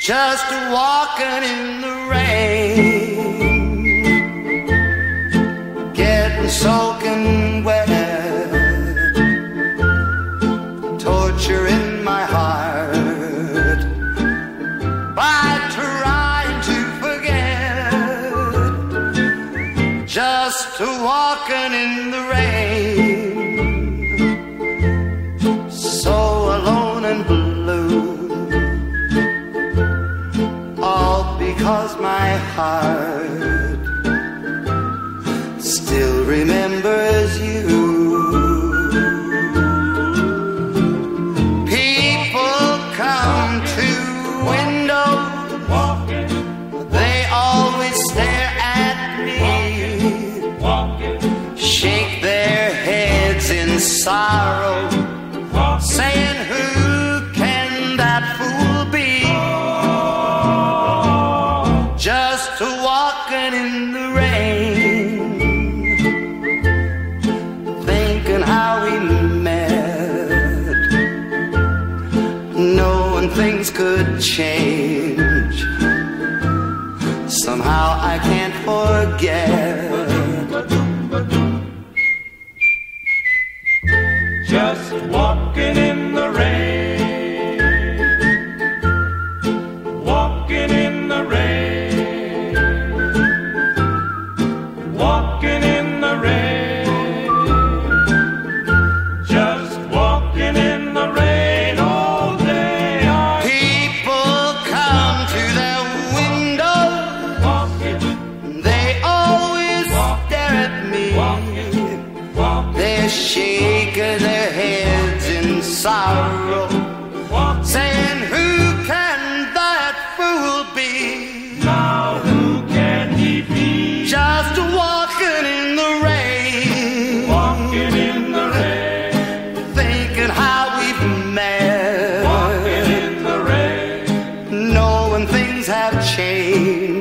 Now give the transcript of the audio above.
just walking in the rain, getting soaking wet, torture in my heart by trying to forget, just walking in the rain, so alone and blue, all because my heart still remembers you. People come to windows, they always stare at me, shake their heads in sorrow, saying, who can that fool be? Just walking in the rain, thinking how we met, knowing things could change. Somehow I can't forget. Just walking in the rain, walking in the rain, walking in the rain, just walking in the rain all day. People come to their window, Walking, they always stare at me, walking, they shake their heads in sorrow, saying, who can that fool be? now who can he be? Just walking in the rain, Walking in the rain, thinking how we've met, walking in the rain. knowing things have changed.